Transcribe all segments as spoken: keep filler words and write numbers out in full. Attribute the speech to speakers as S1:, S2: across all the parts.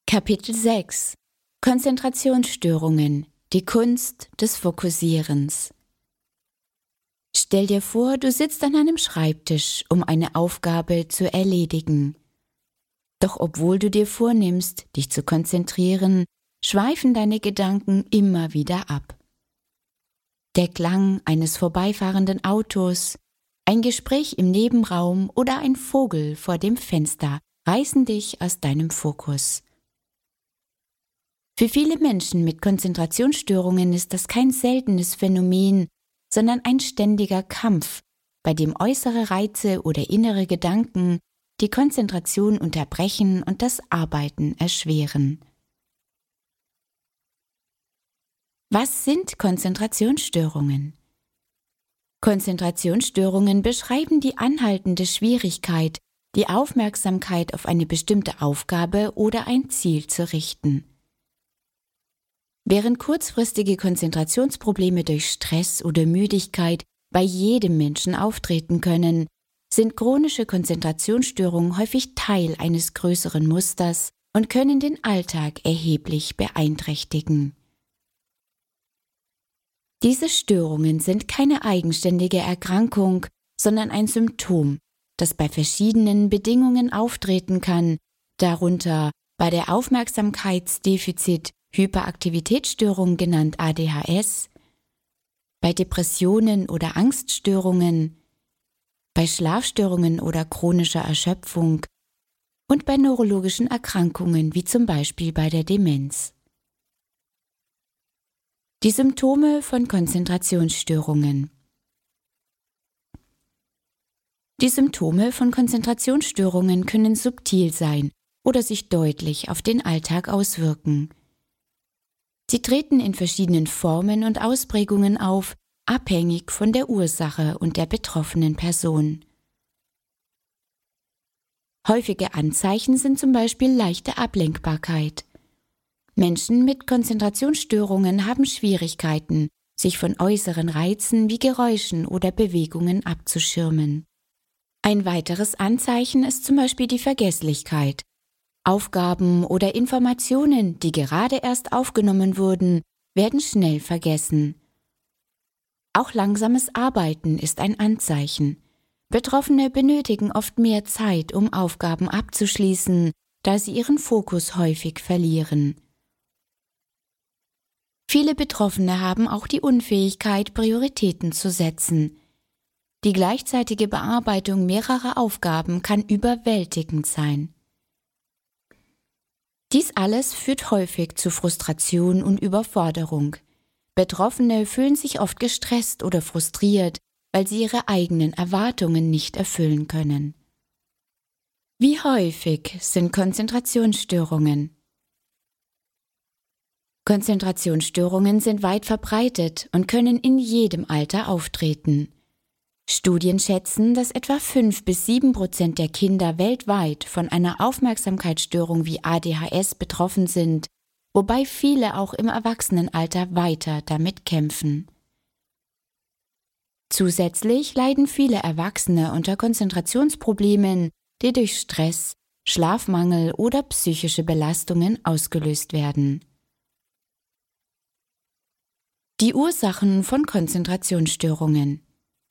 S1: Kapitel sechs Konzentrationsstörungen, die Kunst des Fokussierens. Stell dir vor, du sitzt an einem Schreibtisch, um eine Aufgabe zu erledigen. Doch obwohl du dir vornimmst, dich zu konzentrieren, schweifen deine Gedanken immer wieder ab. Der Klang eines vorbeifahrenden Autos, ein Gespräch im Nebenraum oder ein Vogel vor dem Fenster reißen dich aus deinem Fokus. Für viele Menschen mit Konzentrationsstörungen ist das kein seltenes Phänomen, sondern ein ständiger Kampf, bei dem äußere Reize oder innere Gedanken die Konzentration unterbrechen und das Arbeiten erschweren. Was sind Konzentrationsstörungen? Konzentrationsstörungen beschreiben die anhaltende Schwierigkeit, die Aufmerksamkeit auf eine bestimmte Aufgabe oder ein Ziel zu richten. Während kurzfristige Konzentrationsprobleme durch Stress oder Müdigkeit bei jedem Menschen auftreten können, sind chronische Konzentrationsstörungen häufig Teil eines größeren Musters und können den Alltag erheblich beeinträchtigen. Diese Störungen sind keine eigenständige Erkrankung, sondern ein Symptom, das bei verschiedenen Bedingungen auftreten kann, darunter bei der Aufmerksamkeitsdefizit-Hyperaktivitätsstörung genannt A D H S, bei Depressionen oder Angststörungen, bei Schlafstörungen oder chronischer Erschöpfung und bei neurologischen Erkrankungen wie zum Beispiel bei der Demenz. Die Symptome von Konzentrationsstörungen. Die Symptome von Konzentrationsstörungen können subtil sein oder sich deutlich auf den Alltag auswirken. Sie treten in verschiedenen Formen und Ausprägungen auf, abhängig von der Ursache und der betroffenen Person. Häufige Anzeichen sind zum Beispiel leichte Ablenkbarkeit. Menschen mit Konzentrationsstörungen haben Schwierigkeiten, sich von äußeren Reizen wie Geräuschen oder Bewegungen abzuschirmen. Ein weiteres Anzeichen ist zum Beispiel die Vergesslichkeit. Aufgaben oder Informationen, die gerade erst aufgenommen wurden, werden schnell vergessen. Auch langsames Arbeiten ist ein Anzeichen. Betroffene benötigen oft mehr Zeit, um Aufgaben abzuschließen, da sie ihren Fokus häufig verlieren. Viele Betroffene haben auch die Unfähigkeit, Prioritäten zu setzen. Die gleichzeitige Bearbeitung mehrerer Aufgaben kann überwältigend sein. Dies alles führt häufig zu Frustration und Überforderung. Betroffene fühlen sich oft gestresst oder frustriert, weil sie ihre eigenen Erwartungen nicht erfüllen können. Wie häufig sind Konzentrationsstörungen? Konzentrationsstörungen sind weit verbreitet und können in jedem Alter auftreten. Studien schätzen, dass etwa fünf bis sieben Prozent der Kinder weltweit von einer Aufmerksamkeitsstörung wie A D H S betroffen sind, wobei viele auch im Erwachsenenalter weiter damit kämpfen. Zusätzlich leiden viele Erwachsene unter Konzentrationsproblemen, die durch Stress, Schlafmangel oder psychische Belastungen ausgelöst werden. Die Ursachen von Konzentrationsstörungen.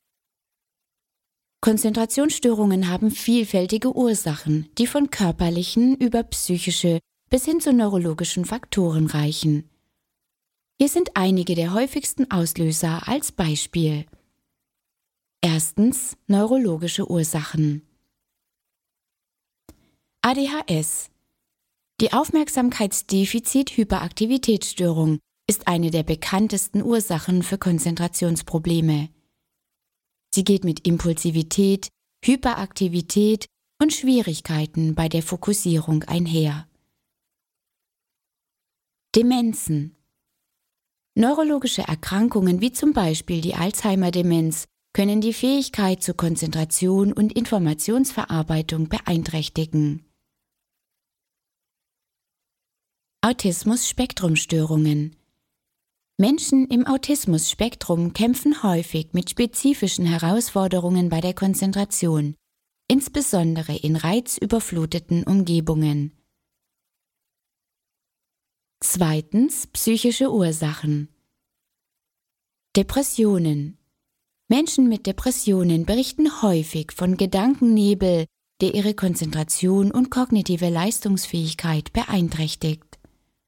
S1: Konzentrationsstörungen haben vielfältige Ursachen, die von körperlichen über psychische bis hin zu neurologischen Faktoren reichen. Hier sind einige der häufigsten Auslöser als Beispiel. Erstens neurologische Ursachen. A D H S. Die Aufmerksamkeitsdefizit-Hyperaktivitätsstörung ist eine der bekanntesten Ursachen für Konzentrationsprobleme. Sie geht mit Impulsivität, Hyperaktivität und Schwierigkeiten bei der Fokussierung einher. Demenzen. Neurologische Erkrankungen wie zum Beispiel die Alzheimer-Demenz können die Fähigkeit zur Konzentration und Informationsverarbeitung beeinträchtigen. Autismus-Spektrum-Störungen. Menschen im Autismus-Spektrum kämpfen häufig mit spezifischen Herausforderungen bei der Konzentration, insbesondere in reizüberfluteten Umgebungen. Zweitens, psychische Ursachen. Depressionen. Menschen mit Depressionen berichten häufig von Gedankennebel, der ihre Konzentration und kognitive Leistungsfähigkeit beeinträchtigt.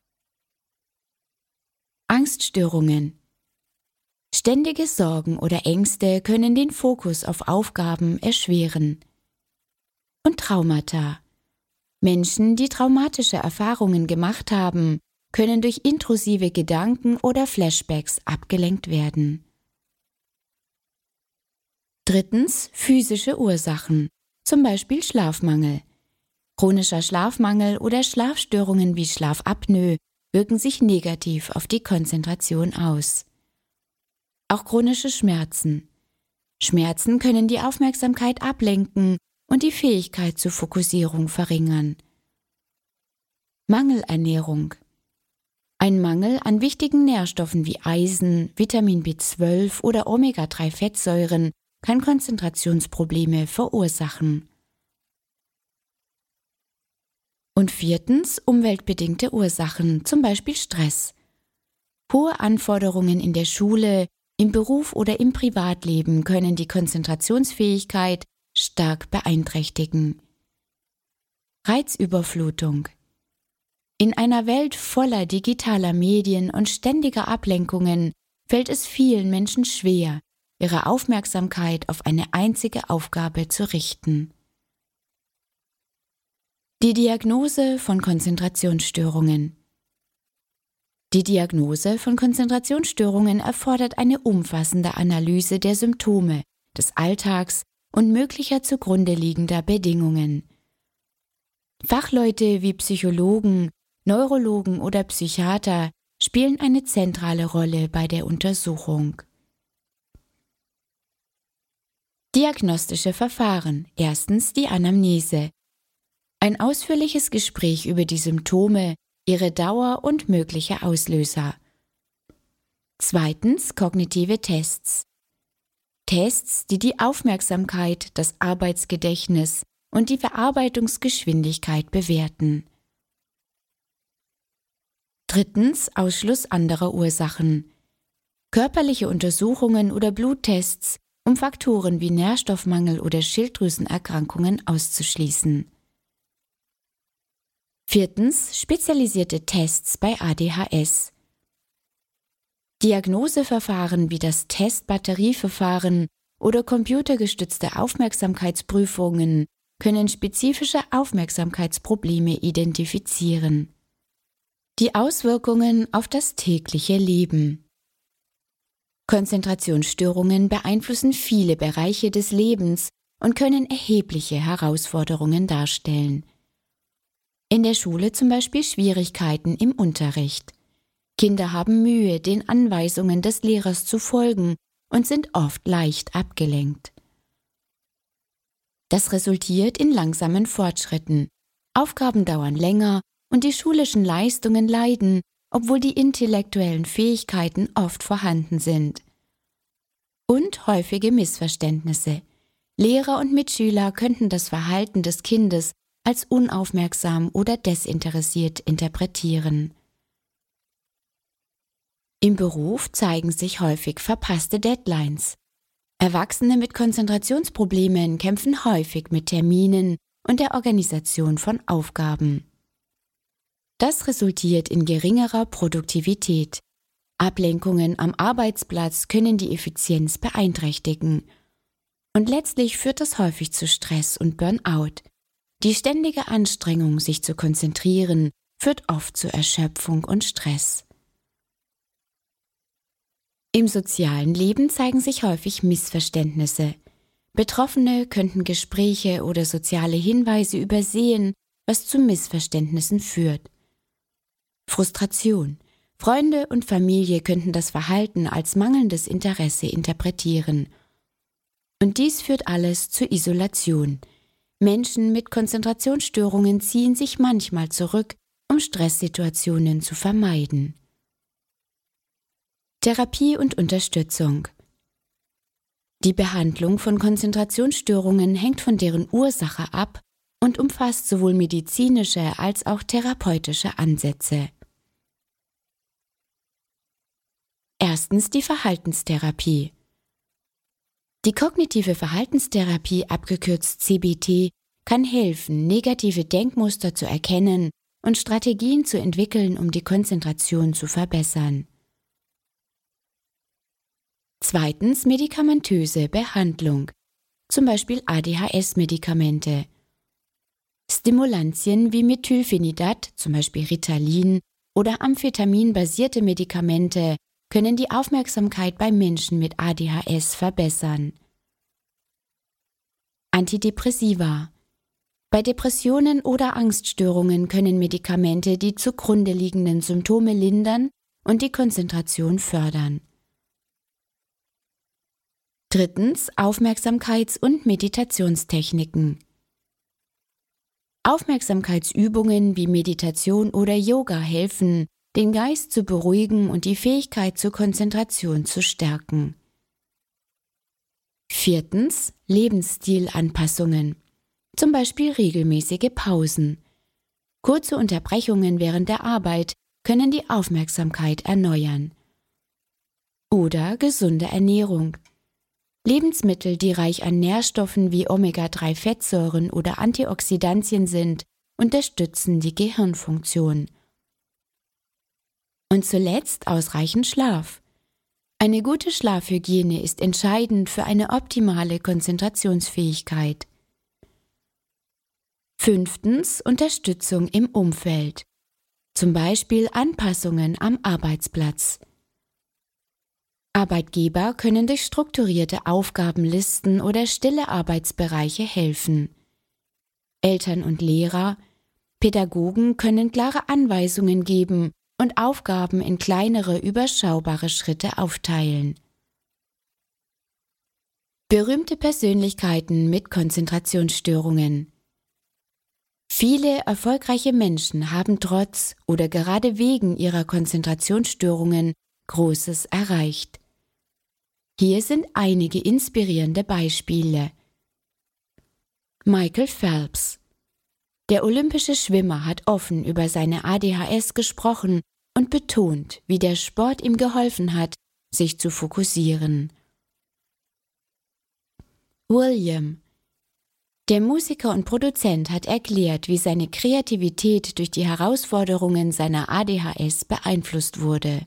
S1: Angststörungen. Ständige Sorgen oder Ängste können den Fokus auf Aufgaben erschweren. Und Traumata. Menschen, die traumatische Erfahrungen gemacht haben, können durch intrusive Gedanken oder Flashbacks abgelenkt werden. Drittens, physische Ursachen, zum Beispiel Schlafmangel. Chronischer Schlafmangel oder Schlafstörungen wie Schlafapnoe wirken sich negativ auf die Konzentration aus. Auch chronische Schmerzen. Schmerzen können die Aufmerksamkeit ablenken und die Fähigkeit zur Fokussierung verringern. Mangelernährung. Ein Mangel an wichtigen Nährstoffen wie Eisen, Vitamin B zwölf oder Omega drei Fettsäuren kann Konzentrationsprobleme verursachen. Und viertens, umweltbedingte Ursachen, zum Beispiel Stress. Hohe Anforderungen in der Schule, im Beruf oder im Privatleben können die Konzentrationsfähigkeit stark beeinträchtigen. Reizüberflutung. In einer Welt voller digitaler Medien und ständiger Ablenkungen fällt es vielen Menschen schwer, ihre Aufmerksamkeit auf eine einzige Aufgabe zu richten. Die Diagnose von Konzentrationsstörungen. Die Diagnose von Konzentrationsstörungen erfordert eine umfassende Analyse der Symptome, des Alltags und möglicher zugrunde liegender Bedingungen. Fachleute wie Psychologen, Neurologen oder Psychiater spielen eine zentrale Rolle bei der Untersuchung. Diagnostische Verfahren. Erstens die Anamnese. Ein ausführliches Gespräch über die Symptome, ihre Dauer und mögliche Auslöser. Zweitens kognitive Tests. Tests, die die Aufmerksamkeit, das Arbeitsgedächtnis und die Verarbeitungsgeschwindigkeit bewerten. Drittens Ausschluss anderer Ursachen. Körperliche Untersuchungen oder Bluttests, um Faktoren wie Nährstoffmangel oder Schilddrüsenerkrankungen auszuschließen. Viertens spezialisierte Tests bei A D H S. Diagnoseverfahren wie das Test-Batterieverfahren oder computergestützte Aufmerksamkeitsprüfungen können spezifische Aufmerksamkeitsprobleme identifizieren. Die Auswirkungen auf das tägliche Leben. Konzentrationsstörungen beeinflussen viele Bereiche des Lebens und können erhebliche Herausforderungen darstellen. In der Schule zum Beispiel Schwierigkeiten im Unterricht. Kinder haben Mühe, den Anweisungen des Lehrers zu folgen und sind oft leicht abgelenkt. Das resultiert in langsamen Fortschritten. Aufgaben dauern länger und die schulischen Leistungen leiden, obwohl die intellektuellen Fähigkeiten oft vorhanden sind. Und häufige Missverständnisse. Lehrer und Mitschüler könnten das Verhalten des Kindes als unaufmerksam oder desinteressiert interpretieren. Im Beruf zeigen sich häufig verpasste Deadlines. Erwachsene mit Konzentrationsproblemen kämpfen häufig mit Terminen und der Organisation von Aufgaben. Das resultiert in geringerer Produktivität. Ablenkungen am Arbeitsplatz können die Effizienz beeinträchtigen. Und letztlich führt das häufig zu Stress und Burnout. Die ständige Anstrengung, sich zu konzentrieren, führt oft zu Erschöpfung und Stress. Im sozialen Leben zeigen sich häufig Missverständnisse. Betroffene könnten Gespräche oder soziale Hinweise übersehen, was zu Missverständnissen führt. Frustration. Freunde und Familie könnten das Verhalten als mangelndes Interesse interpretieren. Und dies führt alles zur Isolation. Menschen mit Konzentrationsstörungen ziehen sich manchmal zurück, um Stresssituationen zu vermeiden. Therapie und Unterstützung. Die Behandlung von Konzentrationsstörungen hängt von deren Ursache ab und umfasst sowohl medizinische als auch therapeutische Ansätze. Erstens die Verhaltenstherapie. Die kognitive Verhaltenstherapie, abgekürzt C B T, kann helfen, negative Denkmuster zu erkennen und Strategien zu entwickeln, um die Konzentration zu verbessern. Zweitens medikamentöse Behandlung, zum Beispiel A D H S-Medikamente. Stimulantien wie Methylphenidat, zum Beispiel Ritalin, oder amphetaminbasierte Medikamente können die Aufmerksamkeit bei Menschen mit A D H S verbessern. Antidepressiva. Bei Depressionen oder Angststörungen können Medikamente die zugrunde liegenden Symptome lindern und die Konzentration fördern. Drittens Aufmerksamkeits- und Meditationstechniken. Aufmerksamkeitsübungen wie Meditation oder Yoga helfen, den Geist zu beruhigen und die Fähigkeit zur Konzentration zu stärken. Viertens Lebensstilanpassungen, zum Beispiel regelmäßige Pausen. Kurze Unterbrechungen während der Arbeit können die Aufmerksamkeit erneuern. Oder gesunde Ernährung. Lebensmittel, die reich an Nährstoffen wie Omega drei Fettsäuren oder Antioxidantien sind, unterstützen die Gehirnfunktion. Und zuletzt ausreichend Schlaf. Eine gute Schlafhygiene ist entscheidend für eine optimale Konzentrationsfähigkeit. Fünftens Unterstützung im Umfeld, zum Beispiel Anpassungen am Arbeitsplatz. Arbeitgeber können durch strukturierte Aufgabenlisten oder stille Arbeitsbereiche helfen. Eltern und Lehrer, Pädagogen können klare Anweisungen geben und Aufgaben in kleinere, überschaubare Schritte aufteilen. Berühmte Persönlichkeiten mit Konzentrationsstörungen. Viele erfolgreiche Menschen haben trotz oder gerade wegen ihrer Konzentrationsstörungen Großes erreicht. Hier sind einige inspirierende Beispiele. Michael Phelps. Der olympische Schwimmer hat offen über seine A D H S gesprochen und betont, wie der Sport ihm geholfen hat, sich zu fokussieren. William. Der Musiker und Produzent hat erklärt, wie seine Kreativität durch die Herausforderungen seiner A D H S beeinflusst wurde.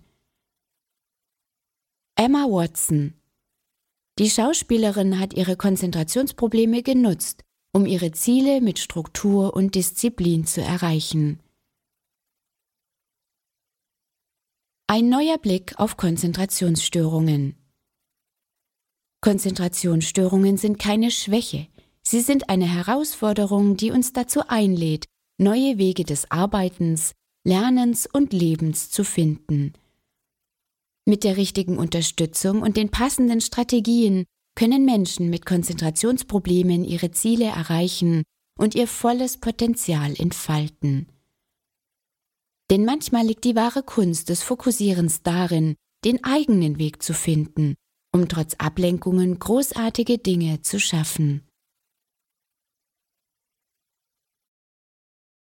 S1: Emma Watson. Die Schauspielerin hat ihre Konzentrationsprobleme genutzt, um ihre Ziele mit Struktur und Disziplin zu erreichen. Ein neuer Blick auf Konzentrationsstörungen. Konzentrationsstörungen sind keine Schwäche, sie sind eine Herausforderung, die uns dazu einlädt, neue Wege des Arbeitens, Lernens und Lebens zu finden. Mit der richtigen Unterstützung und den passenden Strategien können Menschen mit Konzentrationsproblemen ihre Ziele erreichen und ihr volles Potenzial entfalten. Denn manchmal liegt die wahre Kunst des Fokussierens darin, den eigenen Weg zu finden, um trotz Ablenkungen großartige Dinge zu schaffen.